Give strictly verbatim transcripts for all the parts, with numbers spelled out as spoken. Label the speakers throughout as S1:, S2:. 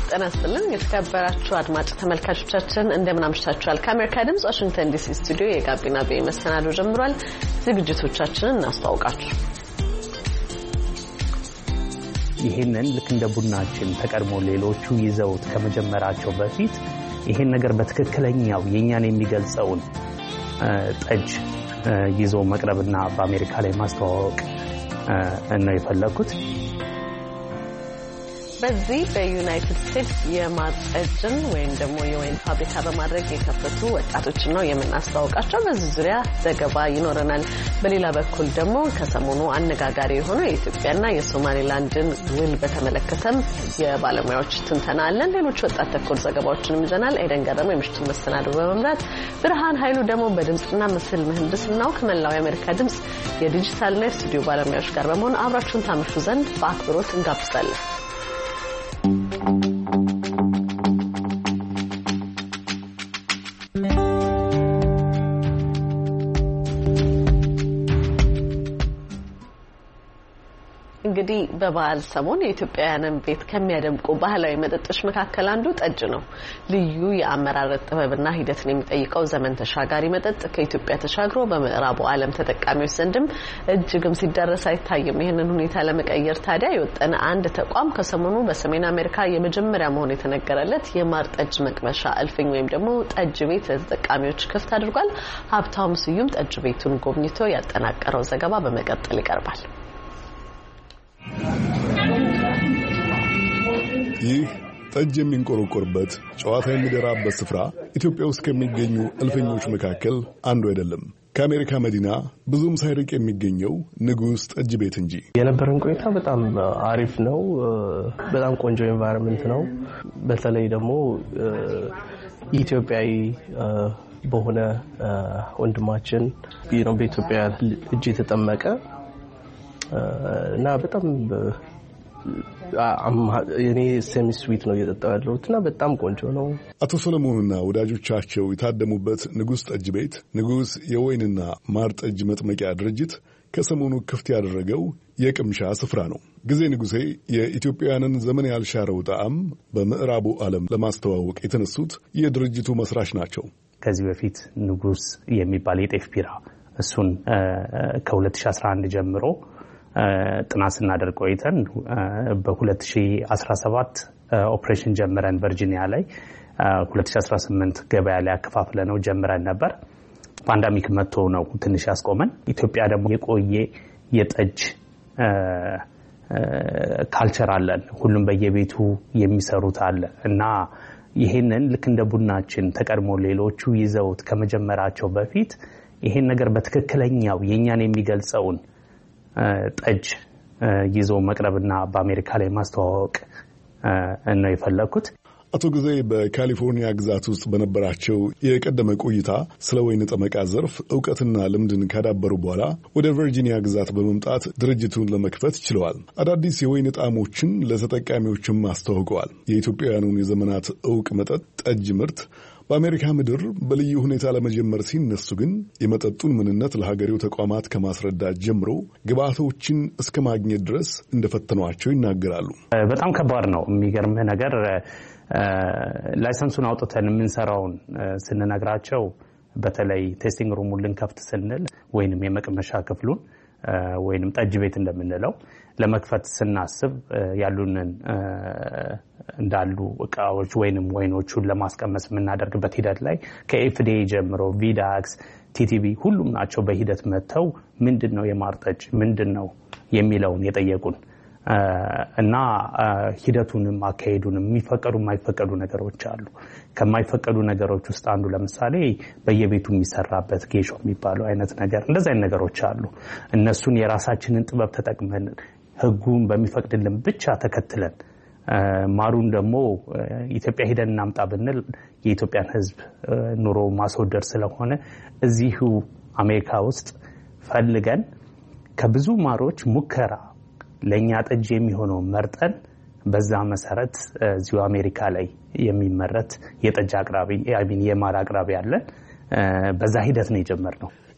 S1: ጤና ይስጥልን የተከበራችሁ አድማጭ ተመልካቾቻችን እንደምን አምሽታችኋል ከአሜሪካ ድምጽ ዋሽንግተን ዲሲ ስቱዲዮ የጋቢና ቤ መሰናዶ ጀምሯል ዝግጅቶቻችንን እናስተዋውቃችሁ
S2: ይሄንን ልክ እንደ ቡናችን ተቀድሞ ሌሎቹ ይዘውት ከመጀመራቸው በፊት ይሄን ነገር በትክክለኛው የኛን የሚገልጸውን ጠጅ ይዞ መቅረብና በአሜሪካ ላይ ማስተዋወቅ ነው የፈለኩት በዚህ በዩናይትድ ስቴትስ የማጠጅን ወይም ደግሞ የወይን ፋብሪካ በማድረግ የከፈቱ ወጣቶች ነው የምናስተዋውቃቸው በዚህ ዙሪያ ዘገባ ይኖረናል በሌላ በኩል ደግሞ ከሰሞኑ አነጋጋሪ የሆነ የኢትዮጵያና የሶማሊላንድን ውል በተመለከተም የባለሙያዎች ትንተና አለን ሌሎች ወጣት ተኮር ዘገባዎችንም ይዘናል ኤደን ገረመ የምሽቱን መሰናዶ በመምራት ብርሃን ኃይሉ ደግሞ በድምጽና ምስል ምህንድስናው ከመላው የአሜሪካ ድምጽ የዲጂታልና ስቱዲዮ ባለሙያዎች ጋር በመሆን አብራችሁን ታመሹ ዘንድ በአክብሮት እንጋብዛለን እንግዲህ በበዓል ሰሞን የኢትዮጵያውያንን ቤት ከሚያደምቁ ባህላዊ መጠጦች መካከል አንዱ ጠጅ ነው ልዩ የአመራረት ጥበብና ሂደትን የሚጠይቀው ዘመን ተሻጋሪ መጠጥ ከኢትዮጵያ ተሻግሮ በምዕራቡ ዓለም ተጠቃሚዎች ዘንድም እጅግም ሲደረስ አይታይም ይሄንን ሁኔታ ለመቀየር ታዲያ የወጠነ አንድ ተቋም ከሰሞኑ በሰሜን አሜሪካ የመጀመሪያ መሆን የተነገረለት የማር ጠጅ መቅመሻ እልፍኝ ወይም ደግሞ ጠጅ ቤት ለተጠቃሚዎች ክፍት አድርጓል ሀብታሙ ስዩም ጠጅ ቤቱን ጎብኝቶ ያጠናቀረው ዘገባ በመቀጠል ይቀርባል
S3: ይህ ጠጅ የሚንቆረቆርበት ጨዋታ የሚደራበት ስፍራ ኢትዮጵያ ውስጥ ከሚገኙ እልፍኞች መካከል አንዱ አይደለም ከአሜሪካ መዲና ብዙም ሳይርቅ የሚገኘው ንጉስ ጠጅ ቤት እንጂ
S4: የነበረን ቆይታ በጣም አሪፍ ነው በጣም ቆንጆ ኤንቫይሮንመንት ነው በተለይ ደግሞ ኢትዮጵያዊ በሆነ ወንድማችን ነው በኢትዮጵያ እጅ የተጠመቀ እና በጣም እኔ ሴሚ ስዊት ነው እየጠጣሁ ያለሁት እና በጣም ቆንጆ ነው
S3: አቶ ሰለሞንና ወዳጆቻቸው የታደሙበት ንጉስ ጠጅ ቤት ንጉስ የወይንና ማር ጠጅ መጥመቂያ ድርጅት ከሰሞኑ ክፍት ያደረገው የቅምሻ ስፍራ ነው ጊዜ ንጉሴ የኢትዮጵያውያንን ዘመን ያልሻረው ጣዕም በምዕራቡ ዓለም ለማስተዋወቅ የተነሱት የድርጅቱ መስራች ናቸው
S2: ከዚህ በፊት ንጉስ የሚባል የጤፍ ቢራ እሱን ከ2011 ጀምሮ ጥናት ስናደርግ ቆይተን በ2017 ኦፕሬሽን ጀምረን ቨርጂኒያ ላይ ሁለት ሺህ አስራ ስምንት ገበያ ላይ አከፋፍለነው ጀምረን ነበር ፓንደሚክ መጥቶ ነው ትንሽ ያስቆመን ኢትዮጵያ ደግሞ የቆየ የጠጅ ካልቸር አለን ሁሉም በየቤቱ የሚሰሩት አለ እና ይሄንን ልክ እንደ ቡናችን ተቀድሞ ሌሎቹ ይዘውት ከመጀመራቸው በፊት ይሄን ነገር በትክክለኛው የኛን የሚገልጸውን ጠጅ ይዞ መቅረብና በአሜሪካ ላይ ማስተዋወቅ ነው የፈለኩት
S3: አቶ ጊዜ በካሊፎርኒያ ግዛት ውስጥ በነበራቸው የቀደመ ቆይታ ስለ ወይን ጠመቃ ዘርፍ ዕውቀትና ልምድን ካዳበሩ በኋላ ወደ ቨርጂኒያ ግዛት በመምጣት ድርጅቱን ለመክፈት ችለዋል አዳዲስ የወይን ጣዕሞችን ለተጠቃሚዎችም አስተዋውቀዋል የኢትዮጵያውያኑን የዘመናት ዕውቅ መጠጥ ጠጅ ምርት በአሜሪካ ምድር በልዩ ሁኔታ ለመጀመር ሲነሱ ግን የመጠጡን ምንነት ለሀገሬው ተቋማት ከማስረዳት ጀምሮ ግብአቶችን እስከ ማግኘት ድረስ እንደፈተኗቸው ይናገራሉ
S2: በጣም ከባድ ነው የሚገርምህ ነገር ላይሰንሱን አውጥተን የምንሰራውን ስንነግራቸው በተለይ ቴስቲንግ ሩሙን ልንከፍት ስንል ወይንም የመቅመሻ ክፍሉን ወይንም ጠጅ ቤት እንደምንለው ለመክፈት ስናስብ ያሉንን እንዳሉ እቃዎች ወይንም ወይኖቹን ለማስቀመስ የምናደርግበት ሂደት ላይ ከኤፍዲኤ ጀምሮ ቪዳክስ ቲቲቢ ሁሉም ናቸው በሂደት መተው ምንድነው የማር ጠጅ ምንድነው የሚለውን የጠየቁን እና ሂደቱንም አካሄዱንም የሚፈቀዱ የማይፈቀዱ ነገሮች አሉ ከማይፈቀዱ ነገሮች ውስጥ አንዱ ለምሳሌ በየቤቱ የሚሰራበት ጌሾ የሚባለው አይነት ነገር እንደዚህ አይነት ነገሮች አሉ እነሱን የራሳችንን ጥበብ ተጠቅመን ህጉን በሚፈቅድልን ብቻ ተከትለን ማሩን ደግሞ ኢትዮጵያ ሄደን እናምጣ ብንል የኢትዮጵያን ህዝብ ኑሮ ማስወደድ ስለሆነ እዚሁ አሜሪካ ውስጥ ፈልገን ከብዙ ማሮች ሙከራ ለኛ ጠጅ የሚሆነው መርጠን በዛ መሰረት እዚሁ አሜሪካ ላይ የሚመረት የጠጅ አቅራቢ አይ ሚን የማር አቅራቢ አለ በዛ ሂደት ነው የጀመርነው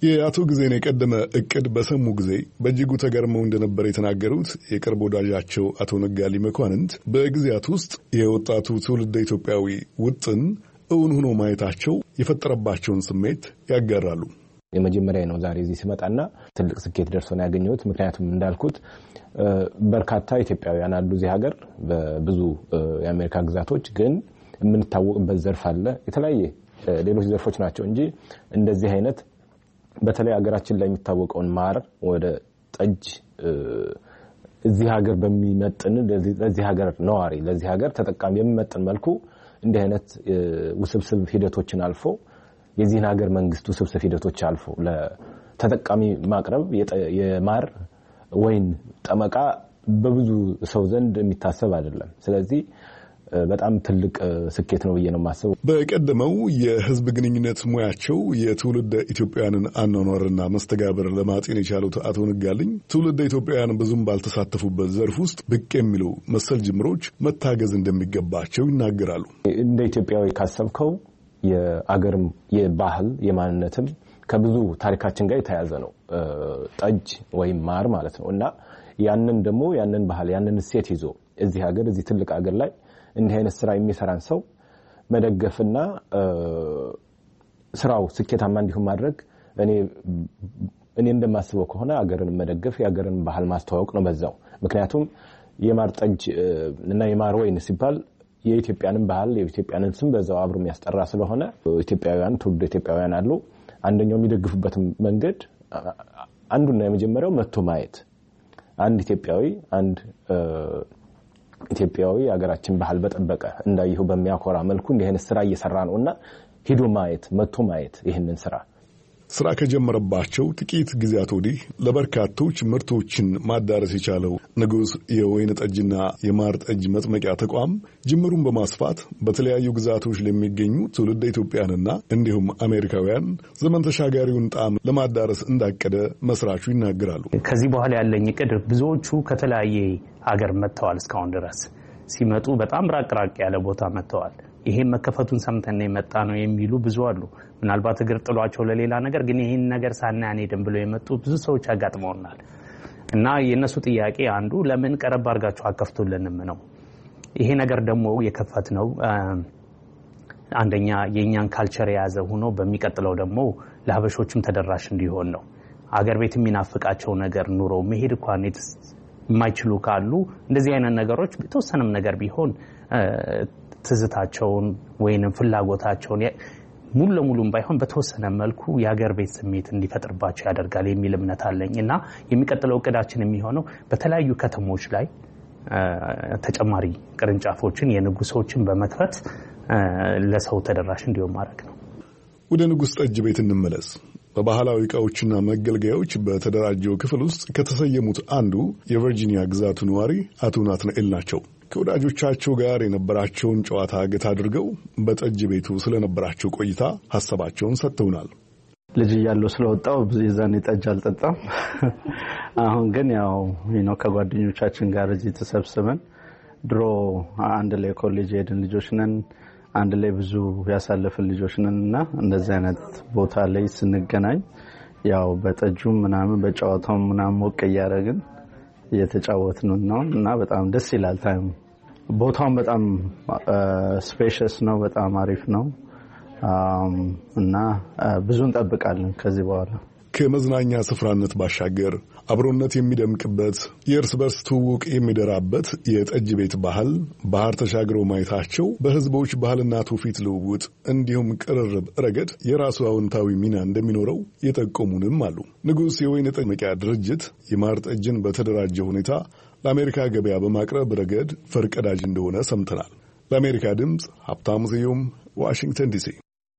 S3: የአቶ ጊዜን የቀደመ እቅድ በሰሙ ጊዜ በእጅጉ ተገርመው እንደነበር የተናገሩት የቅርብ ወዳጃቸው አቶ ነጋሊ መኳንንት በጊዜያት ውስጥ የወጣቱ ትውልደ ኢትዮጵያዊ ውጥን እውን ሆኖ ማየታቸው የፈጠረባቸውን ስሜት ያጋራሉ።
S5: የመጀመሪያ ነው ዛሬ እዚህ ሲመጣና ትልቅ ስኬት ደርሶ ነው ያገኘሁት። ምክንያቱም እንዳልኩት በርካታ ኢትዮጵያውያን አሉ እዚህ ሀገር በብዙ የአሜሪካ ግዛቶች ግን የምንታወቅበት ዘርፍ አለ። የተለያየ ሌሎች ዘርፎች ናቸው እንጂ እንደዚህ አይነት በተለይ ሀገራችን ላይ የሚታወቀውን ማር ወደ ጠጅ እዚህ ሀገር በሚመጥን ለዚህ ሀገር ነዋሪ ለዚህ ሀገር ተጠቃሚ የሚመጥን መልኩ እንዲህ አይነት ውስብስብ ሂደቶችን አልፎ የዚህን ሀገር መንግስት ውስብስብ ሂደቶች አልፎ ለተጠቃሚ ማቅረብ የማር ወይን ጠመቃ በብዙ ሰው ዘንድ የሚታሰብ አይደለም። ስለዚህ በጣም ትልቅ ስኬት ነው ብዬ ነው የማስበው።
S3: በቀደመው የህዝብ ግንኙነት ሙያቸው የትውልደ ኢትዮጵያውያንን አኗኗርና መስተጋብር ለማጤን የቻሉት አቶ ነጋልኝ ትውልደ ኢትዮጵያውያን ብዙም ባልተሳተፉበት ዘርፍ ውስጥ ብቅ የሚሉ መሰል ጅምሮች መታገዝ እንደሚገባቸው ይናገራሉ።
S5: እንደ ኢትዮጵያዊ ካሰብከው የአገርም የባህል የማንነትም ከብዙ ታሪካችን ጋር የተያያዘ ነው ጠጅ ወይም ማር ማለት ነው እና ያንን ደግሞ ያንን ባህል ያንን እሴት ይዞ እዚህ ሀገር እዚህ ትልቅ ሀገር ላይ እንዲህ አይነት ስራ የሚሰራን ሰው መደገፍና ስራው ስኬታማ እንዲሆን ማድረግ እኔ እኔ እንደማስበው ከሆነ ሀገርን መደገፍ የሀገርን ባህል ማስተዋወቅ ነው በዛው። ምክንያቱም የማር ጠጅ እና የማር ወይን ሲባል የኢትዮጵያንን ባህል የኢትዮጵያንን ስም በዛው አብሮ የሚያስጠራ ስለሆነ ኢትዮጵያውያን ትውልደ ኢትዮጵያውያን አሉ። አንደኛው የሚደግፉበት መንገድ አንዱና የመጀመሪያው መጥቶ ማየት አንድ ኢትዮጵያዊ አንድ ኢትዮጵያዊ ሀገራችን ባህል በጠበቀ እንዳይሁ በሚያኮራ መልኩ እንዲህ አይነት ስራ እየሰራ ነውና ሄዶ ማየት መጥቶ ማየት ይሄንን ስራ
S3: ስራ ከጀመረባቸው ጥቂት ጊዜያት ወዲህ ለበርካቶች ምርቶችን ማዳረስ የቻለው ንጉስ የወይን ጠጅና የማር ጠጅ መጥመቂያ ተቋም ጅምሩን በማስፋት በተለያዩ ግዛቶች ለሚገኙ ትውልደ ኢትዮጵያውያንና እንዲሁም አሜሪካውያን ዘመን ተሻጋሪውን ጣዕም ለማዳረስ እንዳቀደ መስራቹ ይናገራሉ።
S2: ከዚህ በኋላ ያለኝ እቅድ ብዙዎቹ ከተለያየ ሀገር መጥተዋል። እስካሁን ድረስ ሲመጡ በጣም ራቅ-ራቅ ያለ ቦታ መጥተዋል። ይሄ መከፈቱን ሰምተን የመጣ ነው የሚሉ ብዙ አሉ። ምናልባት እግር ጥሏቸው ለሌላ ነገር ግን ይሄን ነገር ሳናኔድም ብለው የመጡ ብዙ ሰዎች አጋጥመውናል እና የነሱ ጥያቄ አንዱ ለምን ቀረብ አድርጋችሁ አከፍቱልንም ነው። ይሄ ነገር ደግሞ የከፈት ነው አንደኛ የኛን ካልቸር የያዘ ሆኖ በሚቀጥለው ደግሞ ለሀበሾችም ተደራሽ እንዲሆን ነው። አገር ቤት የሚናፍቃቸው ነገር ኑሮ መሄድ እንኳን የማይችሉ ካሉ እንደዚህ አይነት ነገሮች በተወሰነም ነገር ቢሆን ትዝታቸውን ወይንም ፍላጎታቸውን ሙሉ ለሙሉም ባይሆን በተወሰነ መልኩ የሀገር ቤት ስሜት እንዲፈጥርባቸው ያደርጋል የሚል እምነት አለኝና የሚቀጥለው እቅዳችን የሚሆነው በተለያዩ ከተሞች ላይ ተጨማሪ ቅርንጫፎችን የንጉሶችን በመክፈት ለሰው ተደራሽ እንዲሆን ማድረግ ነው።
S3: ወደ ንጉስ ጠጅ ቤት እንመለስ። በባህላዊ ዕቃዎችና መገልገያዎች በተደራጀው ክፍል ውስጥ ከተሰየሙት አንዱ የቨርጂኒያ ግዛቱ ነዋሪ አቶ ናትናኤል ናቸው። ከወዳጆቻቸው ጋር የነበራቸውን ጨዋታ ገታ አድርገው በጠጅ ቤቱ ስለነበራቸው ቆይታ ሐሳባቸውን ሰጥተውናል።
S6: ልጅ እያለሁ ስለወጣው ብዙ የዛኔ ጠጅ አልጠጣም። አሁን ግን ያው ነው ከጓደኞቻችን ጋር እዚህ ተሰብስበን ድሮ አንድ ላይ ኮሌጅ ሄድን ልጆች ነን አንድ ላይ ብዙ ያሳለፈን ልጆች ነንና እንደዚህ አይነት ቦታ ላይ ስንገናኝ ያው በጠጁም ምናምን በጨዋታው ምናምን ሞቅ እያደረግን እየተጫወትን ነው እና በጣም ደስ ይላል። ታይም ቦታውን በጣም ስፔሻስ ነው፣ በጣም አሪፍ ነው እና ብዙ እንጠብቃለን ከዚህ በኋላ።
S3: ከመዝናኛ ስፍራነት ባሻገር አብሮነት የሚደምቅበት የእርስ በርስ ትውውቅ የሚደራበት የጠጅ ቤት ባህል ባህር ተሻግሮ ማየታቸው በህዝቦች ባህልና ትውፊት ልውውጥ እንዲሁም ቅርርብ ረገድ የራሱ አዎንታዊ ሚና እንደሚኖረው የጠቆሙንም አሉ። ንጉስ የወይን ጠመቂያ ድርጅት የማር ጠጅን በተደራጀ ሁኔታ ለአሜሪካ ገበያ በማቅረብ ረገድ ፈርቀዳጅ እንደሆነ ሰምተናል። ለአሜሪካ ድምፅ ሀብታሙ ስዩም ዋሽንግተን ዲሲ።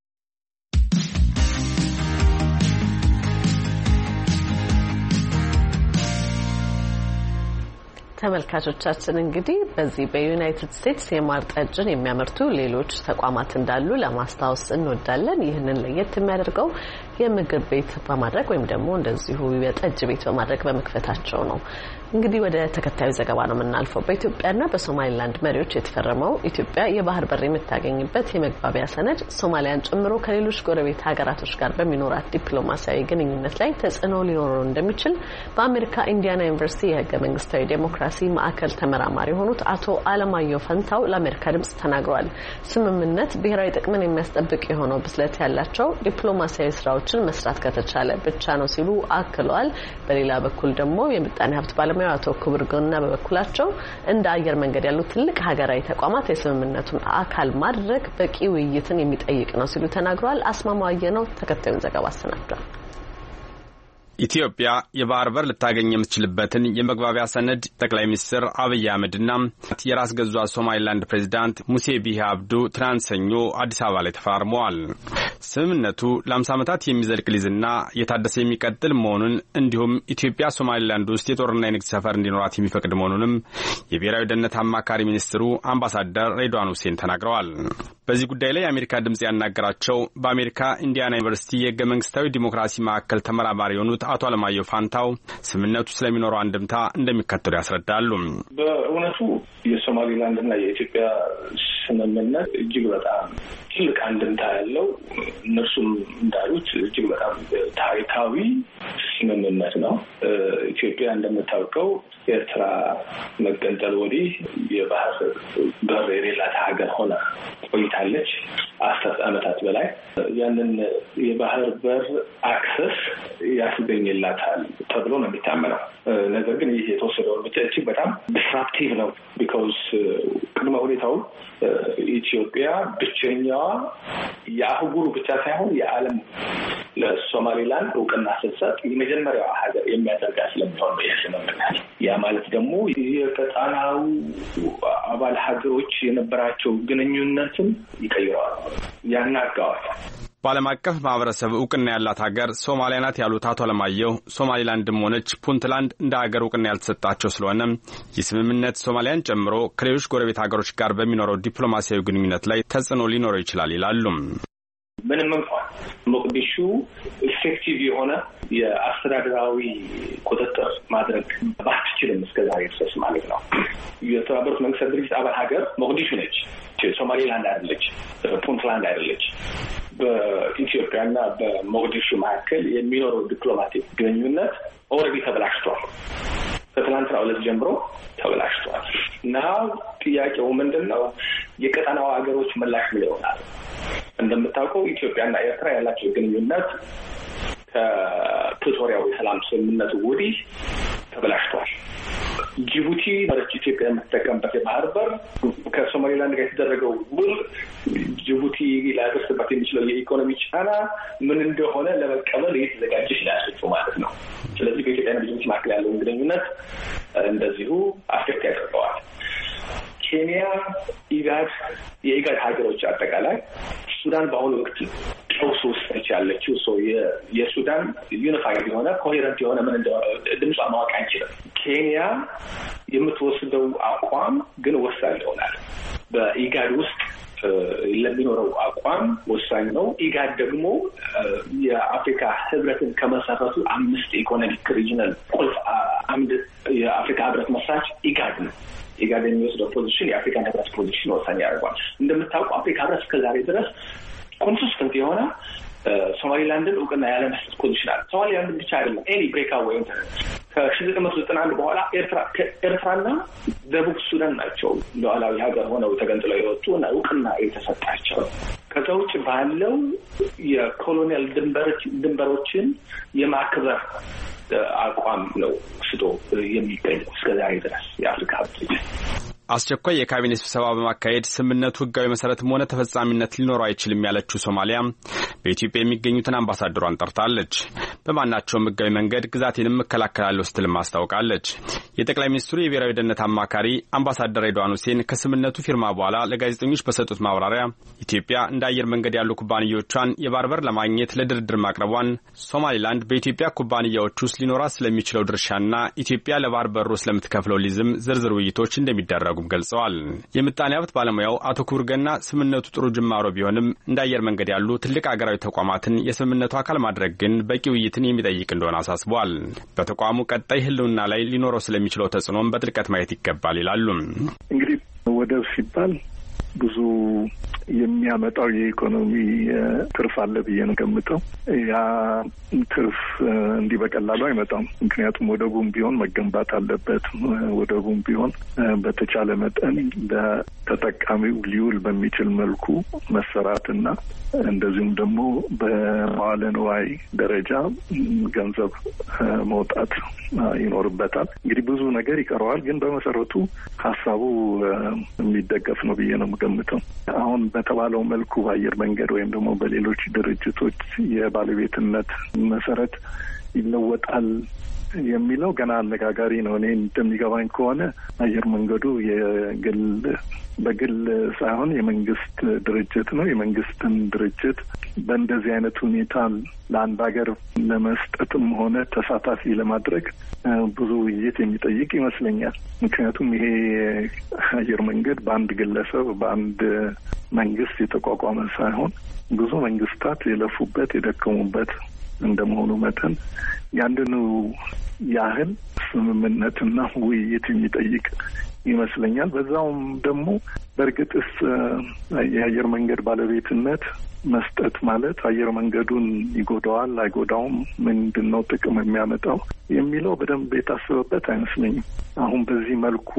S1: ተመልካቾቻችን እንግዲህ በዚህ በዩናይትድ ስቴትስ የማር ጠጅን የሚያመርቱ ሌሎች ተቋማት እንዳሉ ለማስታወስ እንወዳለን። ይህንን ለየት የሚያደርገው የምግብ ቤት በማድረግ ወይም ደግሞ እንደዚሁ የጠጅ ቤት በማድረግ በመክፈታቸው ነው። እንግዲህ ወደ ተከታዩ ዘገባ ነው የምናልፈው። በኢትዮጵያና በሶማሊላንድ መሪዎች የተፈረመው ኢትዮጵያ የባህር በር የምታገኝበት የመግባቢያ ሰነድ ሶማሊያን ጨምሮ ከሌሎች ጎረቤት ሀገራቶች ጋር በሚኖራት ዲፕሎማሲያዊ ግንኙነት ላይ ተጽዕኖ ሊኖረው እንደሚችል በአሜሪካ ኢንዲያና ዩኒቨርሲቲ የህገ መንግስታዊ ዴሞክራሲ ማዕከል ተመራማሪ የሆኑት አቶ አለማየሁ ፈንታው ለአሜሪካ ድምጽ ተናግረዋል። ስምምነት ብሔራዊ ጥቅምን የሚያስጠብቅ የሆነው ብስለት ያላቸው ዲፕሎማሲያዊ ስራዎችን መስራት ከተቻለ ብቻ ነው ሲሉ አክለዋል። በሌላ በኩል ደግሞ የምጣኔ ሀብት ባለሙያ አቶ ክቡር ገና በበኩላቸው እንደ አየር መንገድ ያሉ ትልቅ ሀገራዊ ተቋማት የስምምነቱን አካል ማድረግ በቂ ውይይትን የሚጠይቅ ነው ሲሉ ተናግረዋል። አስማማው አየነው ተከታዩን ዘገባ አሰናድቷል።
S7: ኢትዮጵያ የባህር በር ልታገኝ የምትችልበትን የመግባቢያ ሰነድ ጠቅላይ ሚኒስትር አብይ አህመድና የራስ ገዟ ሶማሊላንድ ፕሬዝዳንት ሙሴ ቢሂ አብዱ ትናንት ሰኞ አዲስ አበባ ላይ ተፈራርመዋል። ስምምነቱ ለአምሳ ዓመታት የሚዘልቅ ሊዝና የታደሰ የሚቀጥል መሆኑን እንዲሁም ኢትዮጵያ ሶማሊላንድ ውስጥ የጦርና የንግድ ሰፈር እንዲኖራት የሚፈቅድ መሆኑንም የብሔራዊ ደህንነት አማካሪ ሚኒስትሩ አምባሳደር ሬድዋን ሁሴን ተናግረዋል። በዚህ ጉዳይ ላይ የአሜሪካ ድምጽ ያናገራቸው በአሜሪካ ኢንዲያና ዩኒቨርሲቲ የህገ መንግስታዊ ዲሞክራሲ ማዕከል ተመራማሪ የሆኑት አቶ አለማየሁ ፋንታው ስምምነቱ ስለሚኖረው አንድምታ እንደሚከተሉ ያስረዳሉ።
S8: በእውነቱ የሶማሊላንድና የኢትዮጵያ ስምምነት እጅግ በጣም ትልቅ አንድምታ ያለው እነርሱም እንዳሉት እጅግ በጣም ታሪካዊ ስምምነት ነው። ኢትዮጵያ እንደምታውቀው ኤርትራ መገንጠል ወዲህ የባህር በር የሌላት ሀገር ሆና ቆይታለች አስር ዓመታት በላይ። ያንን የባህር በር አክሰስ ያስገኝላታል ተብሎ ነው የሚታመነው። ነገር ግን ይህ የተወሰደው እርምጃ እጅግ በጣም ዲስራፕቲቭ ነው። ቢኮዝ ቅድመ ሁኔታው ኢትዮጵያ ብቸኛዋ የአህጉሩ ብቻ ሳይሆን የዓለም ለሶማሊላንድ እውቅና ስትሰጥ የመጀመሪያዋ ሀገር የሚያደርጋት ስለሚሆን ነው ያስመምናል። ያ ማለት ደግሞ የቀጣናው አባል ሀገሮች የነበራቸው ግንኙነትን ይቀይረዋል፣ ያናጋዋል።
S7: በዓለም አቀፍ ማህበረሰብ እውቅና ያላት ሀገር ሶማሊያ ናት ያሉት አቶ አለማየሁ ሶማሊላንድም ሆነች ፑንትላንድ እንደ ሀገር እውቅና ያልተሰጣቸው ስለሆነ የስምምነት ሶማሊያን ጨምሮ ከሌሎች ጎረቤት ሀገሮች ጋር በሚኖረው ዲፕሎማሲያዊ ግንኙነት ላይ ተጽዕኖ ሊኖረው ይችላል ይላሉ።
S8: ምንም እንኳን ሞቃዲሾ ኢፌክቲቭ የሆነ የአስተዳደራዊ ቁጥጥር ማድረግ ባትችልም እስከዛሬ ድረስ ማለት ነው። የተባበሩት መንግስታት ድርጅት አባል ሀገር ሞቃዲሾ ነች፣ ሶማሊላንድ አይደለች፣ ፑንትላንድ አይደለች። በኢትዮጵያና በሞቃዲሾ መካከል የሚኖረው ዲፕሎማቲክ ግንኙነት ኦልሬዲ ተበላሽቷል። ከትላንትና ዕለት ጀምሮ ተበላሽቷል እና ጥያቄው ምንድን ነው? የቀጠናው ሀገሮች ምላሽ ምን ይሆናል? እንደምታውቀው ኢትዮጵያና ኤርትራ ያላቸው ግንኙነት ከፕሪቶሪያው የሰላም ስምምነት ወዲህ ተበላሽቷል። ጅቡቲ በረች ኢትዮጵያ የምትጠቀምበት የባህር በር ከሶማሊላንድ ጋር የተደረገው ውል ጅቡቲ ሊያደርስበት የሚችለው የኢኮኖሚ ጫና ምን እንደሆነ ለመቀበል የተዘጋጀች ያለችው ማለት ነው። ስለዚህ በኢትዮጵያና በጅቡቲ መካከል ያለውን ግንኙነት እንደዚሁ አፌክት ያደርገዋል። ኬንያ፣ ኢጋድ፣ የኢጋድ ሀገሮች አጠቃላይ ሱዳን በአሁኑ ወቅት ቀውስ ውስጥ ነች ያለችው። ሰው የሱዳን ዩኒፋይድ የሆነ ኮሄረንት የሆነ ምን እንደሆነ ድምጿ ማወቅ አንችልም። ኬንያ የምትወስደው አቋም ግን ወሳኝ ይሆናል። በኢጋድ ውስጥ ለሚኖረው አቋም ወሳኝ ነው። ኢጋድ ደግሞ የአፍሪካ ህብረትን ከመሰረቱ አምስት ኢኮኖሚክ ሪጅናል ቁልፍ አምድ የአፍሪካ ህብረት መስራች ኢጋድ ነው። ኢጋድ የሚወስደው ፖዚሽን የአፍሪካን ህብረት ፖዚሽን ወሳኝ ያደርጓል። እንደምታውቀው አፍሪካ ህብረት እስከዛሬ ድረስ ኮንሲስተንት የሆነ ሶማሊላንድን እውቅና ያለ መስጠት ፖዚሽን አለ። ሶማሊላንድን ብቻ አይደለም፣ ኤኒ ብሬክ አዌይ ከሺህ ዘጠኝ መቶ ዘጠና አንድ በኋላ ኤርትራ ኤርትራና ደቡብ ሱዳን ናቸው ሉዓላዊ ሀገር ሆነው ተገንጥለው የወጡ እና እውቅና የተሰጣቸው። ከዛ ውጭ ባለው የኮሎኒያል ድንበሮችን የማክበር አቋም ነው ስቶ የሚገኘው እስከዛሬ ድረስ የአፍሪካ ህብረት።
S7: አስቸኳይ የካቢኔ ስብሰባ በማካሄድ ስምምነቱ ህጋዊ መሰረትም ሆነ ተፈጻሚነት ሊኖረው አይችልም ያለችው ሶማሊያ በኢትዮጵያ የሚገኙትን አምባሳደሯን ጠርታለች። በማናቸውም ሕጋዊ መንገድ ግዛቴንም እከላከላለሁ ስትልም አስታውቃለች። የጠቅላይ ሚኒስትሩ የብሔራዊ ደህንነት አማካሪ አምባሳደር ሬድዋን ሁሴን ከስምምነቱ ፊርማ በኋላ ለጋዜጠኞች በሰጡት ማብራሪያ ኢትዮጵያ እንደ አየር መንገድ ያሉ ኩባንያዎቿን የባህር በር ለማግኘት ለድርድር ማቅረቧን፣ ሶማሊላንድ በኢትዮጵያ ኩባንያዎች ውስጥ ሊኖራት ስለሚችለው ድርሻና ኢትዮጵያ ለባህር በሩ ስለምትከፍለው ሊዝም ዝርዝር ውይይቶች እንደሚደረጉም ገልጸዋል። የምጣኔ ሀብት ባለሙያው አቶ ክቡር ገና ስምምነቱ ጥሩ ጅማሮ ቢሆንም እንደ አየር መንገድ ያሉ ትልቅ አገራዊ ተቋማትን የስምምነቱ አካል ማድረግ ግን በቂ ውይይትን የሚጠይቅ እንደሆነ አሳስበዋል። በተቋሙ ቀጣይ ህልውና ላይ ሊኖረው ስለሚችለው ተጽዕኖም በጥልቀት ማየት ይገባል ይላሉ።
S9: እንግዲህ ወደብ ሲባል ብዙ የሚያመጣው የኢኮኖሚ ትርፍ አለ ብዬ ነው ገምተው። ያ ትርፍ እንዲህ በቀላሉ አይመጣም። ምክንያቱም ወደቡም ቢሆን መገንባት አለበት። ወደቡም ቢሆን በተቻለ መጠን ለተጠቃሚው ሊውል በሚችል መልኩ መሰራትና እንደዚሁም ደግሞ በመዋለ ንዋይ ደረጃ ገንዘብ መውጣት ይኖርበታል። እንግዲህ ብዙ ነገር ይቀረዋል፣ ግን በመሰረቱ ሀሳቡ የሚደገፍ ነው ብዬ ነው ገምተው። አሁን በተባለው መልኩ በአየር መንገድ ወይም ደግሞ በሌሎች ድርጅቶች የባለቤትነት መሰረት ይለወጣል የሚለው ገና አነጋጋሪ ነው። እኔ እንደሚገባኝ ከሆነ አየር መንገዱ የግል በግል ሳይሆን የመንግስት ድርጅት ነው። የመንግስትን ድርጅት በእንደዚህ አይነት ሁኔታ ለአንድ ሀገር ለመስጠትም ሆነ ተሳታፊ ለማድረግ ብዙ ውይይት የሚጠይቅ ይመስለኛል። ምክንያቱም ይሄ አየር መንገድ በአንድ ግለሰብ በአንድ መንግስት የተቋቋመ ሳይሆን ብዙ መንግስታት የለፉበት የደከሙበት እንደመሆኑ መጠን ያንድኑ ያህል ስምምነትና ውይይት የሚጠይቅ ይመስለኛል። በዛውም ደግሞ በእርግጥስ የአየር መንገድ ባለቤትነት መስጠት ማለት አየር መንገዱን ይጎዳዋል አይጎዳውም፣ ምንድን ነው ጥቅም የሚያመጣው የሚለው በደንብ የታሰበበት አይመስለኝም። አሁን በዚህ መልኩ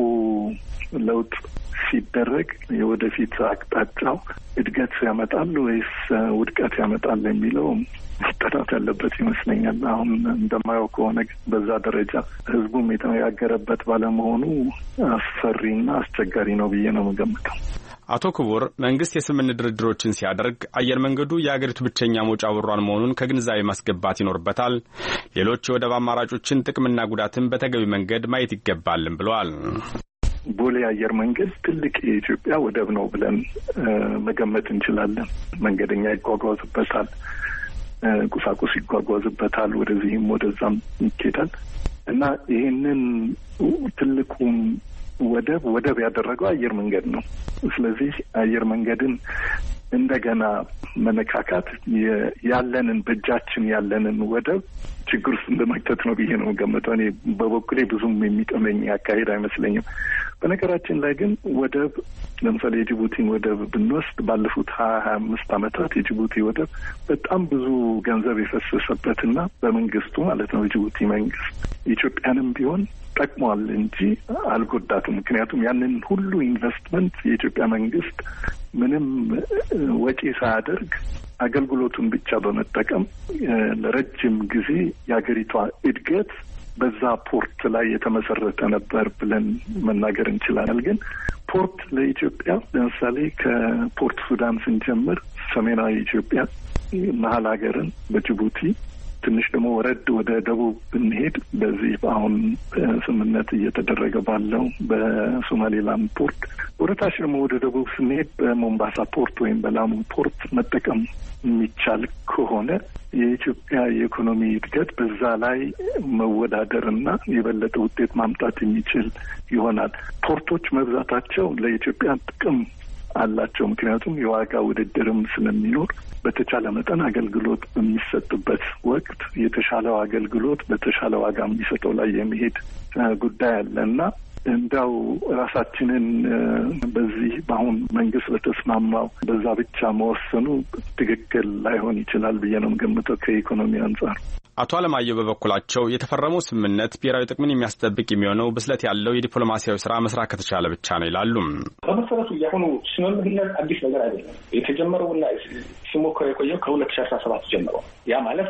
S9: ለውጥ ሲደረግ የወደፊት አቅጣጫው እድገት ያመጣል ወይስ ውድቀት ያመጣል የሚለው መጠናት ያለበት ይመስለኛል። አሁን እንደማየው ከሆነ በዛ ደረጃ ህዝቡም የተነጋገረበት ባለመሆኑ አስፈሪና አስቸጋሪ ነው ብዬ ነው የምገምተው።
S7: አቶ ክቡር መንግስት የስምምነት ድርድሮችን ሲያደርግ አየር መንገዱ የአገሪቱ ብቸኛ መውጫ በሯን መሆኑን ከግንዛቤ ማስገባት ይኖርበታል። ሌሎች የወደብ አማራጮችን ጥቅምና ጉዳትን በተገቢ መንገድ ማየት ይገባልም ብለዋል።
S9: ቦሌ አየር መንገድ ትልቅ የኢትዮጵያ ወደብ ነው ብለን መገመት እንችላለን። መንገደኛ ይጓጓዝበታል፣ ቁሳቁስ ይጓጓዝበታል፣ ወደዚህም ወደዛም ይኬዳል እና ይህንን ትልቁም ወደብ ወደብ ያደረገው አየር መንገድ ነው። ስለዚህ አየር መንገድን እንደገና መነካካት ያለንን በእጃችን ያለንን ወደብ ችግር ውስጥ እንደመክተት ነው ብዬ ነው ገመተው። እኔ በበኩሌ ብዙም የሚጠመኝ አካሄድ አይመስለኝም። በነገራችን ላይ ግን ወደብ ለምሳሌ የጅቡቲን ወደብ ብንወስድ ባለፉት ሀያ ሀያ አምስት ዓመታት የጅቡቲ ወደብ በጣም ብዙ ገንዘብ የፈሰሰበትና በመንግስቱ ማለት ነው የጅቡቲ መንግስት ኢትዮጵያንም ቢሆን ጠቅሟል እንጂ አልጎዳትም። ምክንያቱም ያንን ሁሉ ኢንቨስትመንት የኢትዮጵያ መንግስት ምንም ወጪ ሳያደርግ አገልግሎቱን ብቻ በመጠቀም ለረጅም ጊዜ የሀገሪቷ እድገት በዛ ፖርት ላይ የተመሰረተ ነበር ብለን መናገር እንችላለን። ግን ፖርት ለኢትዮጵያ ለምሳሌ ከፖርት ሱዳን ስንጀምር ሰሜናዊ ኢትዮጵያ፣ መሀል ሀገርን በጅቡቲ ትንሽ ደግሞ ወረድ ወደ ደቡብ ብንሄድ በዚህ አሁን ስምምነት እየተደረገ ባለው በሶማሌላንድ ፖርት፣ ወደታች ደግሞ ወደ ደቡብ ስንሄድ በሞምባሳ ፖርት ወይም በላሙ ፖርት መጠቀም የሚቻል ከሆነ የኢትዮጵያ የኢኮኖሚ እድገት በዛ ላይ መወዳደርና የበለጠ ውጤት ማምጣት የሚችል ይሆናል። ፖርቶች መብዛታቸው ለኢትዮጵያ ጥቅም አላቸው። ምክንያቱም የዋጋ ውድድርም ስለሚኖር በተቻለ መጠን አገልግሎት በሚሰጥበት ወቅት የተሻለው አገልግሎት በተሻለ ዋጋ የሚሰጠው ላይ የሚሄድ ጉዳይ አለ እና እንዳው ራሳችንን በዚህ በአሁን መንግስት በተስማማው በዛ ብቻ መወሰኑ ትክክል ላይሆን ይችላል ብዬ ነው የምገምተው ከኢኮኖሚ አንጻር።
S7: አቶ አለማየሁ በበኩላቸው የተፈረመው ስምምነት ብሔራዊ ጥቅምን የሚያስጠብቅ የሚሆነው ብስለት ያለው የዲፕሎማሲያዊ ስራ መስራት ከተቻለ ብቻ ነው ይላሉ።
S8: በመሰረቱ የአሁኑ ስምምነት አዲስ ነገር አይደለም። የተጀመረውና ሲሞከር የቆየው ከሁለት ሺህ አስራ ሰባት ጀምሮ ያ ማለት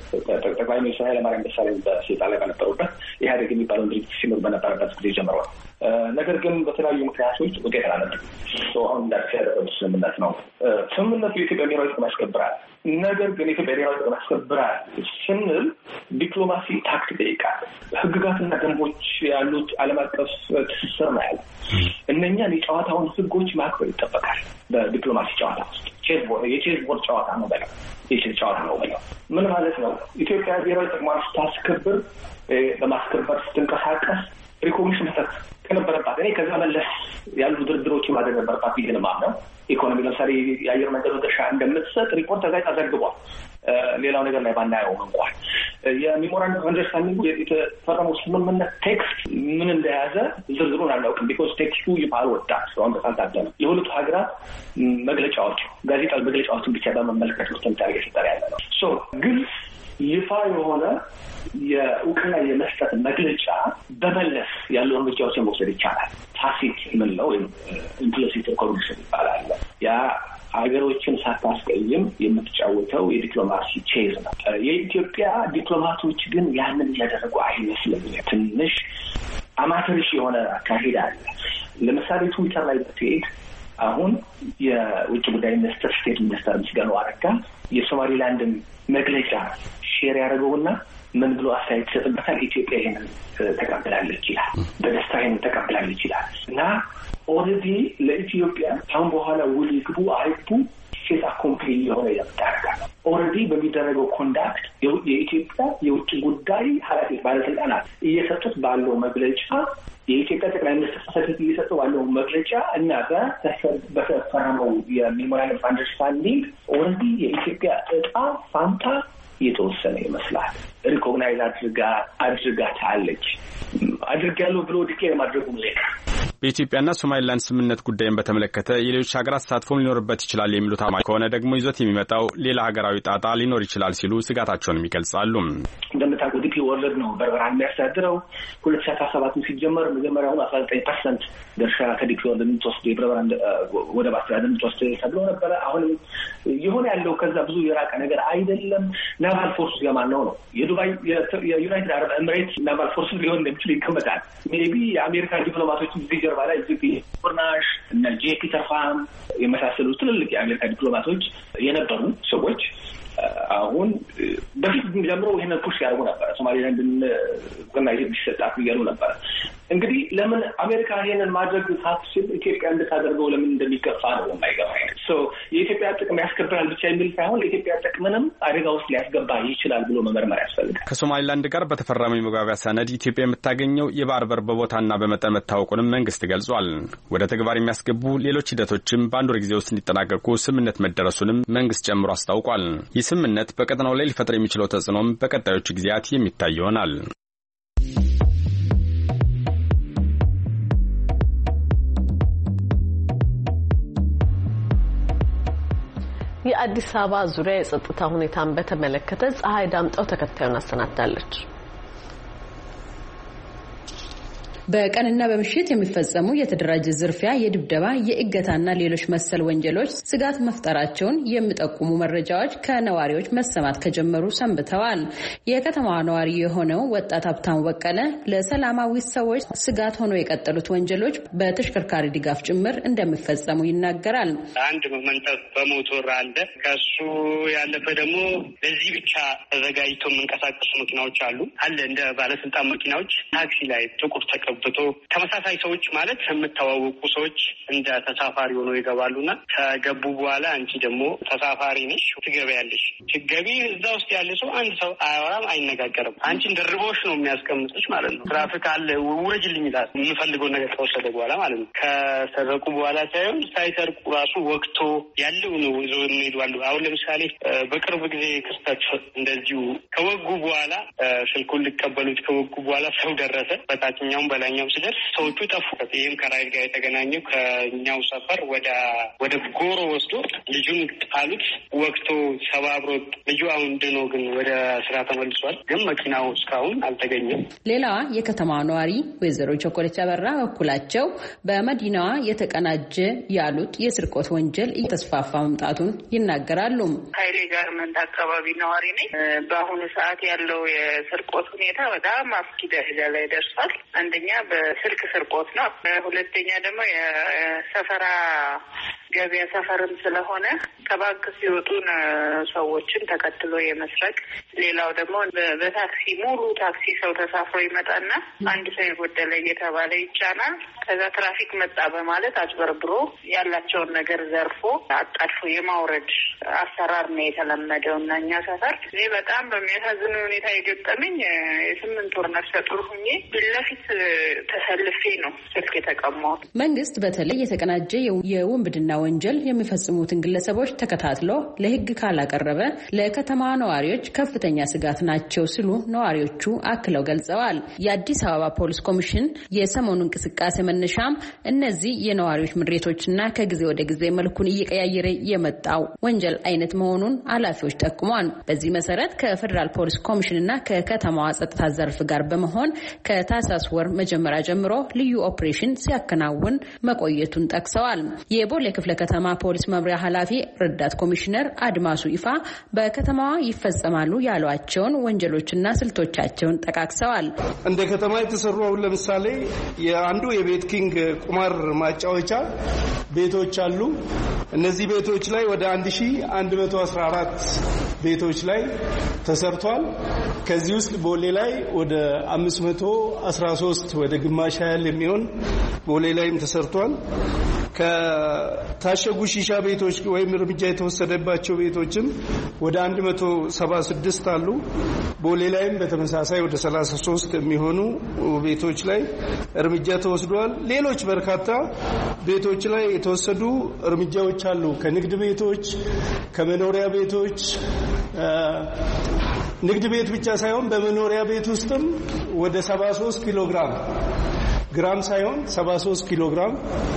S8: ከጠቅላይ ሚኒስትር ኃይለማርያም ደሳለኝ በስልጣን ላይ በነበሩበት ኢህአዴግ የሚባለውን ድርጅት ሲኖር በነበረበት ጊዜ ጀምረዋል። ነገር ግን በተለያዩ ምክንያቶች ውጤት አላመጡም። አሁን እንዳልኩ ያደረጉት ስምምነት ነው። ስምምነቱ የኢትዮጵያ ብሔራዊ ጥቅም ያስከብራል። ነገር ግን የኢትዮጵያ ብሔራዊ ጥቅም ያስከብራል ስንል ዲፕሎማሲ ታክት ይጠይቃል። ህግጋትና ደንቦች ያሉት ዓለም አቀፍ ትስስር ነው ያለ። እነኛን የጨዋታውን ህጎች ማክበር ይጠበቃል። በዲፕሎማሲ ጨዋታ ውስጥ ቼዝ ቦርድ የቼዝ ቦርድ ጨዋታ ነው በለው የቼዝ ጨዋታ ነው በለው ምን ማለት ነው? ኢትዮጵያ ብሔራዊ ጥቅሟን ስታስከብር በማስከበር ስትንቀሳቀስ ሪኮግኒሽን መስጠት ከነበረባት እኔ ከዛ መለስ ያሉ ድርድሮች ማድረግ ነበረባት ብዬ ነው የማምነው። ኢኮኖሚ ለምሳሌ የአየር መንገድ ድርሻ እንደምትሰጥ ሪፖርት ተጋጭ ተዘግቧል። ሌላው ነገር ላይ ባናየውም እንኳን የሜሞራንደም አንደርስታንዲንጉ የተፈረመው ስምምነት ቴክስት ምን እንደያዘ ዝርዝሩን አናውቅም። ቢኮዝ ቴክስቱ ይፋ አልወጣም። ስለሆን በሳልታደነ የሁለቱ ሀገራት መግለጫዎች ጋዜጣዊ መግለጫዎችን ብቻ በመመልከት ውስጥ ምታደርገ ሲጠር ያለ ነው። ሶ ግልጽ ይፋ የሆነ የእውቅና የመስጠት መግለጫ በመለስ ያሉ እርምጃዎችን መውሰድ ይቻላል። ታሲት የምንለው ወይም ኢምፕሊሲት ሪኮግኒሽን ይባላል። ያ ሀገሮችን ሳታስቀይም የምትጫወተው የዲፕሎማሲ ቼዝ ነው። የኢትዮጵያ ዲፕሎማቶች ግን ያንን እያደረጉ አይመስልም። ትንሽ አማተሪሽ የሆነ አካሄድ አለ። ለምሳሌ ትዊተር ላይ ብትሄድ አሁን የውጭ ጉዳይ ሚኒስትር ስቴት ሚኒስተር ምስጋኑ አረጋ የሶማሊላንድን መግለጫ ሼር ያደረገውና ምን ብሎ አስተያየት ይሰጥበታል? ኢትዮጵያ ይሄንን ተቀብላለች ይላል። በደስታ ይሄንን ተቀብላለች ይላል እና ኦልሬዲ ለኢትዮጵያ አሁን በኋላ ውል ይግቡ አይግቡ ፌስ አኮምፕሊ የሆነ ያደርጋል። ኦልሬዲ በሚደረገው ኮንዳክት የኢትዮጵያ የውጭ ጉዳይ ኃላፊ ባለስልጣናት እየሰጡት ባለው መግለጫ የኢትዮጵያ ጠቅላይ ሚኒስትር ጽሕፈት ቤት እየሰጠው ባለው መግለጫ እና በተፈረመው የሜሞራንደም ኦፍ አንደርስታንዲንግ ኦልሬዲ የኢትዮጵያ እጣ ፋንታ የተወሰነ ይመስላል። ሪኮግናይዝ አድርጋ አድርጋታለች አድርጋለሁ ብሎ ዲክሌር ማድረጉ ነው።
S7: በኢትዮጵያና ሶማሊላንድ ስምምነት ጉዳይን በተመለከተ የሌሎች ሀገራት ተሳትፎም ሊኖርበት ይችላል የሚሉት አማኝ ከሆነ ደግሞ ይዞት የሚመጣው ሌላ ሀገራዊ ጣጣ ሊኖር ይችላል ሲሉ ስጋታቸውንም ይገልጻሉ።
S8: እንደምታውቁት ዲፒ ወርልድ ነው በርበራን የሚያስተዳድረው። ሁለት ሺህ አስራ ሰባት ሲጀመር መጀመሪያውን አስራ ዘጠኝ ፐርሰንት ድርሻ ከዲፒ ወርልድ የምትወስድ የበርበራን ወደ ባስተዳደር የምትወስድ ተብሎ ነበረ። አሁንም የሆነ ያለው ከዛ ብዙ የራቀ ነገር አይደለም። ናቫል ፎርስ የማን ነው ነው የዱባይ የዩናይትድ አረብ ኤምሬትስ ናቫል ፎርስ ሊሆን እንደሚችል ይገመታል። ሜቢ የአሜሪካ ዲፕሎማቶች እዚህ ጀርባ ላይ እዚህ ቡርናሽ እና ጄ ፒተር ፋም የመሳሰሉ ትልልቅ የአሜሪካ ዲፕሎማቶች የነበሩ ሰዎች አሁን በፊት ጀምሮ ይሄንን ፑሽ ያደርጉ ነበር። ሶማሊላንድን እውቅና ይሰጣት እያሉ ነበር። እንግዲህ ለምን አሜሪካ ይሄንን ማድረግ ሳትችል ኢትዮጵያ እንድታደርገው ለምን እንደሚገፋ ነው የማይገባኝ። ሶ የኢትዮጵያ ጥቅም ያስከብራል ብቻ የሚል ሳይሆን የኢትዮጵያ ጥቅምንም አደጋ ውስጥ ሊያስገባ ይችላል ብሎ መመርመር ያስፈልጋል።
S7: ከሶማሊላንድ ጋር በተፈረመው የመግባቢያ ሰነድ ኢትዮጵያ የምታገኘው የባህር በር በቦታና በመጠን መታወቁንም መንግስት ገልጿል። ወደ ተግባር የሚያስገቡ ሌሎች ሂደቶችም በአንድ ወር ጊዜ ውስጥ እንዲጠናቀቁ ስምምነት መደረሱንም መንግስት ጨምሮ አስታውቋል። ይህ ስምምነት በቀጠናው ላይ ሊፈጥር የሚችለው ተጽዕኖም በቀጣዮቹ ጊዜያት የሚታይ ይሆናል።
S1: የአዲስ አበባ ዙሪያ የጸጥታ ሁኔታን በተመለከተ ፀሐይ ዳምጠው ተከታዩን አሰናድታለች።
S10: በቀንና በምሽት የሚፈጸሙ የተደራጀ ዝርፊያ፣ የድብደባ፣ የእገታና ሌሎች መሰል ወንጀሎች ስጋት መፍጠራቸውን የሚጠቁሙ መረጃዎች ከነዋሪዎች መሰማት ከጀመሩ ሰንብተዋል። የከተማዋ ነዋሪ የሆነው ወጣት ሀብታም ወቀለ ለሰላማዊ ሰዎች ስጋት ሆኖ የቀጠሉት ወንጀሎች በተሽከርካሪ ድጋፍ ጭምር እንደሚፈጸሙ ይናገራል።
S11: አንድ መንጠፍ በሞቶር አለ። ከሱ ያለፈ ደግሞ ለዚህ ብቻ ተዘጋጅቶ የሚንቀሳቀሱ መኪናዎች አሉ አለ እንደ ባለስልጣን መኪናዎች ታክሲ ላይ ጥቁር ተቀ ብቶ ተመሳሳይ ሰዎች ማለት የምታዋወቁ ሰዎች እንደ ተሳፋሪ ሆኖ ይገባሉና ከገቡ በኋላ አንቺ ደግሞ ተሳፋሪ ነሽ ትገቢያለሽ። ትገቢ እዛ ውስጥ ያለ ሰው አንድ ሰው አያወራም፣ አይነጋገርም። አንቺን ደርቦሽ ነው የሚያስቀምጥሽ ማለት ነው። ትራፊክ አለ ውረጅልኝ ይላል የምፈልገው ነገር ከወሰደ በኋላ ማለት ነው። ከሰረቁ በኋላ ሳይሆን ሳይሰርቁ ራሱ ወቅቶ ያለው ነው ይዞ የሚሄዱ። አሁን ለምሳሌ በቅርብ ጊዜ ክስተት እንደዚሁ ከወጉ በኋላ ስልኩን ሊቀበሉት ከወጉ በኋላ ሰው ደረሰ በታችኛውም በላ ኛው ሲደርስ ሰዎቹ ጠፉ። ይህም ከራይድ ጋር የተገናኘው ከኛው ሰፈር ወደ ወደ ጎሮ ወስዶ ልጁን ጣሉት። ወቅቶ ሰባብሮት ልጁ አሁን ድኖ ግን ወደ ስራ ተመልሷል። ግን መኪናው እስካሁን አልተገኘም።
S10: ሌላዋ የከተማ ነዋሪ ወይዘሮ ቸኮለች አበራ በኩላቸው በመዲናዋ የተቀናጀ ያሉት የስርቆት ወንጀል እየተስፋፋ መምጣቱን ይናገራሉ።
S12: ኃይሌ ጋርመንት አካባቢ ነዋሪ ነኝ። በአሁኑ ሰዓት ያለው የስርቆት ሁኔታ በጣም አስጊ ደረጃ ላይ ደርሷል። አንደኛ በስልክ ስርቆት ነው። ሁለተኛ ደግሞ የሰፈራ ገበያ ሰፈርም ስለሆነ ከባንክ ሲወጡን ሰዎችን ተከትሎ የመስረቅ። ሌላው ደግሞ በታክሲ ሙሉ ታክሲ ሰው ተሳፍሮ ይመጣና አንድ ሰው የጎደለ እየተባለ ይጫናል። ከዛ ትራፊክ መጣ በማለት አጭበርብሮ ያላቸውን ነገር ዘርፎ አጣድፎ የማውረድ አሰራር ነው የተለመደው እና እኛ ሰፈር እኔ በጣም በሚያሳዝን ሁኔታ የገጠመኝ የስምንት ወር ነፍሰ ጡር ሁኜ ፊት ለፊት ተሰልፌ ነው ስልክ የተቀማው።
S10: መንግስት በተለይ የተቀናጀ የውንብድና ወንጀል የሚፈጽሙትን ግለሰቦች ተከታትሎ ለሕግ ካላቀረበ ለከተማ ነዋሪዎች ከፍተኛ ስጋት ናቸው ሲሉ ነዋሪዎቹ አክለው ገልጸዋል። የአዲስ አበባ ፖሊስ ኮሚሽን የሰሞኑ እንቅስቃሴ መነሻም እነዚህ የነዋሪዎች ምሬቶችና ከጊዜ ወደ ጊዜ መልኩን እየቀያየረ የመጣው ወንጀል አይነት መሆኑን ኃላፊዎች ጠቁመዋል። በዚህ መሰረት ከፌደራል ፖሊስ ኮሚሽንና ከከተማዋ ጸጥታ ዘርፍ ጋር በመሆን ከታህሳስ ወር መጀመሪያ ጀምሮ ልዩ ኦፕሬሽን ሲያከናውን መቆየቱን ጠቅሰዋል። የቦሌ ክፍለ ከተማ ፖሊስ መምሪያ ኃላፊ ረዳት ኮሚሽነር አድማሱ ይፋ በከተማዋ ይፈጸማሉ ያሏቸውን ወንጀሎችና ስልቶቻቸውን ጠቃቅሰዋል።
S13: እንደ ከተማ የተሰሩ አሁን ለምሳሌ የአንዱ የቤት ኪንግ ቁማር ማጫወቻ ቤቶች አሉ። እነዚህ ቤቶች ላይ ወደ አንድ ሺህ አንድ መቶ አስራ አራት ቤቶች ላይ ተሰርቷል። ከዚህ ውስጥ ቦሌ ላይ ወደ አምስት መቶ አስራ ሶስት ወደ ግማሽ ያህል የሚሆን ቦሌ ላይም ተሰርቷል። ከታሸጉ ሺሻ ቤቶች ወይም እርምጃ የተወሰደባቸው ቤቶችም ወደ አንድ መቶ ሰባ ስድስት አሉ። ቦሌ ላይም በተመሳሳይ ወደ ሰላሳ ሶስት የሚሆኑ ቤቶች ላይ እርምጃ ተወስዷል። ሌሎች በርካታ ቤቶች ላይ የተወሰዱ እርምጃዎች አሉ። ከንግድ ቤቶች፣ ከመኖሪያ ቤቶች ንግድ ቤት ብቻ ሳይሆን በመኖሪያ ቤት ውስጥም ወደ ሰባ ሶስት ኪሎ ግራም ግራም ሳይሆን ሰባ ሶስት ኪሎ ግራም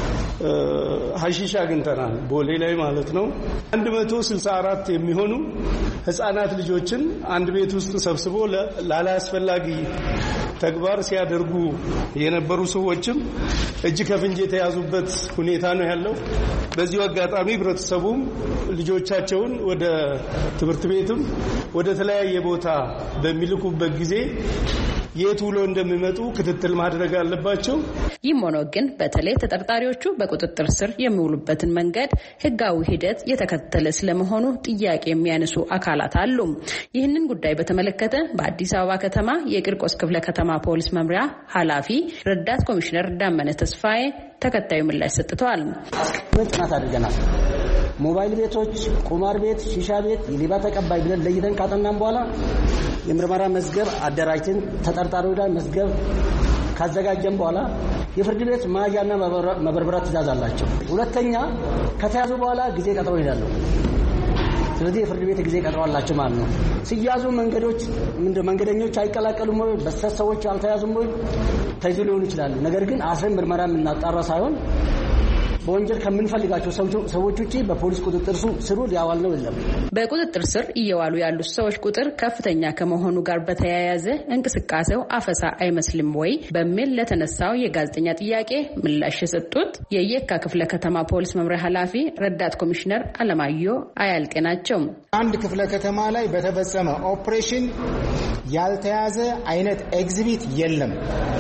S13: ሐሺሽ አግኝተናል ቦሌ ላይ ማለት ነው። አንድ መቶ ስልሳ አራት የሚሆኑ ህፃናት ልጆችን አንድ ቤት ውስጥ ሰብስቦ ላላስፈላጊ ተግባር ሲያደርጉ የነበሩ ሰዎችም እጅ ከፍንጅ የተያዙበት ሁኔታ ነው ያለው። በዚህ አጋጣሚ ህብረተሰቡም ልጆቻቸውን ወደ ትምህርት ቤትም ወደ ተለያየ ቦታ በሚልኩበት ጊዜ የት ውሎ እንደሚመጡ ክትትል ማድረግ አለባቸው።
S10: ይህም ሆኖ ግን በተለይ ተጠርጣሪዎቹ በቁጥጥር ስር የሚውሉበትን መንገድ ህጋዊ ሂደት የተከተለ ስለመሆኑ ጥያቄ የሚያነሱ አካላት አሉ። ይህንን ጉዳይ በተመለከተ በአዲስ አበባ ከተማ የቂርቆስ ክፍለ ከተማ ፖሊስ መምሪያ ኃላፊ ረዳት ኮሚሽነር ዳመነ ተስፋዬ ተከታዩ ምላሽ ሰጥተዋል።
S14: ጥናት አድርገናል። ሞባይል ቤቶች፣ ቁማር ቤት፣ ሺሻ ቤት የሌባ ተቀባይ ብለን ለይተን ካጠናን በኋላ የምርመራ መዝገብ አደራጅተን ተጠርጣሪው ላይ መዝገብ ካዘጋጀን በኋላ የፍርድ ቤት ማያና መበርበራ ትዕዛዝ አላቸው። ሁለተኛ ከተያዙ በኋላ ጊዜ ቀጠሮ ይላሉ። ስለዚህ የፍርድ ቤት ጊዜ ቀጠሮ አላቸው ማለት ነው። ሲያዙ መንገዶች ምንድነው መንገደኞች አይቀላቀሉም ወይ በስተት ሰዎች አልተያዙም ወይ ተይዞ ሊሆን ይችላል። ነገር ግን አስረን ምርመራ የምናጣራ ሳይሆን በወንጀል ከምንፈልጋቸው ሰዎች ውጪ በፖሊስ ቁጥጥር ስር ሊያዋል ነው የለም።
S10: በቁጥጥር ስር እየዋሉ ያሉት ሰዎች ቁጥር ከፍተኛ ከመሆኑ ጋር በተያያዘ እንቅስቃሴው አፈሳ አይመስልም ወይ በሚል ለተነሳው የጋዜጠኛ ጥያቄ ምላሽ የሰጡት የየካ ክፍለ ከተማ ፖሊስ መምሪያ ኃላፊ ረዳት ኮሚሽነር አለማዮ አያልቄ ናቸው።
S15: አንድ ክፍለ ከተማ ላይ በተፈጸመ ኦፕሬሽን ያልተያዘ አይነት ኤግዚቢት የለም።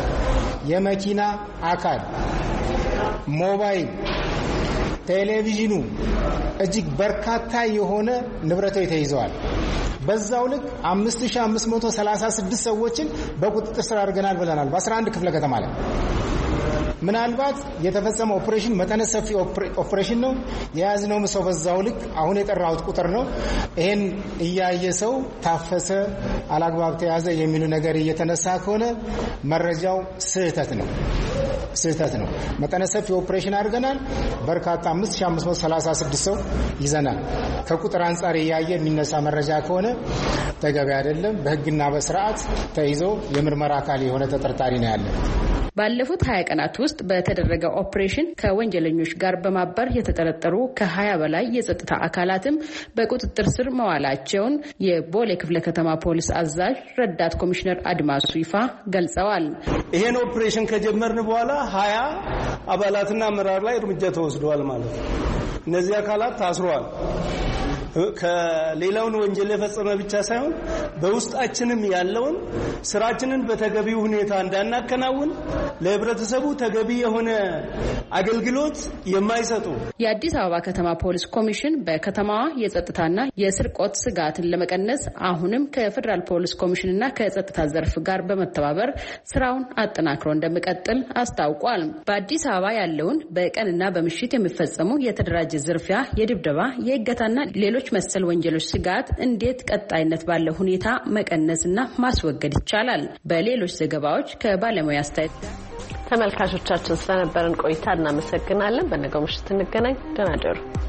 S15: የመኪና አካል፣ ሞባይል፣ ቴሌቪዥኑ እጅግ በርካታ የሆነ ንብረቶች ተይዘዋል። በዛው ልክ አምስት ሺህ አምስት መቶ ሰላሳ ስድስት ሰዎችን በቁጥጥር ስር አድርገናል ብለናል በአስራ አንድ ክፍለ ከተማ ላይ። ምናልባት የተፈጸመ ኦፕሬሽን መጠነ ሰፊ ኦፕሬሽን ነው። የያዝነው ሰው በዛው ልክ አሁን የጠራሁት ቁጥር ነው። ይሄን እያየ ሰው ታፈሰ፣ አላግባብ ተያዘ የሚሉ ነገር እየተነሳ ከሆነ መረጃው ስህተት ነው ስህተት ነው። መጠነ ሰፊ ኦፕሬሽን አድርገናል። በርካታ አምስት ሺህ አምስት መቶ ሰላሳ ስድስት ሰው ይዘናል። ከቁጥር አንጻር እያየ የሚነሳ መረጃ ከሆነ ተገቢ አይደለም። በህግና በስርዓት ተይዞ የምርመራ አካል የሆነ ተጠርጣሪ ነው ያለ።
S10: ባለፉት ሀያ ቀናት ውስጥ በተደረገ ኦፕሬሽን ከወንጀለኞች ጋር በማበር የተጠረጠሩ ከሀያ በላይ የጸጥታ አካላትም በቁጥጥር ስር መዋላቸውን የቦሌ ክፍለ ከተማ ፖሊስ አዛዥ ረዳት ኮሚሽነር አድማሱ ይፋ ገልጸዋል።
S13: ይሄን ኦፕሬሽን ከጀመርን በኋላ ሀያ አባላትና አመራር ላይ እርምጃ ተወስደዋል ማለት ነው። እነዚህ አካላት ታስረዋል። ከሌላውን ወንጀል የፈጸመ ብቻ ሳይሆን በውስጣችንም ያለውን ስራችንን በተገቢው ሁኔታ እንዳናከናውን ለህብረተሰቡ ተገቢ የሆነ አገልግሎት የማይሰጡ
S10: የአዲስ አበባ ከተማ ፖሊስ ኮሚሽን በከተማዋ የጸጥታና የስርቆት ስጋትን ለመቀነስ አሁንም ከፌደራል ፖሊስ ኮሚሽንና ከጸጥታ ዘርፍ ጋር በመተባበር ስራውን አጠናክሮ እንደሚቀጥል አስታውቋል። በአዲስ አበባ ያለውን በቀንና በምሽት የሚፈጸሙ የተደራጀ ዝርፊያ፣ የድብደባ፣ የእገታና ሌሎች መሰል ወንጀሎች ስጋት እንዴት ቀጣይነት ባለው ሁኔታ መቀነስና ማስወገድ ይቻላል? በሌሎች ዘገባዎች ከባለሙያ አስተያየት
S1: ተመልካቾቻችን ስለነበረን ቆይታ እናመሰግናለን። በነገው ምሽት እንገናኝ። ደህና ደሩ።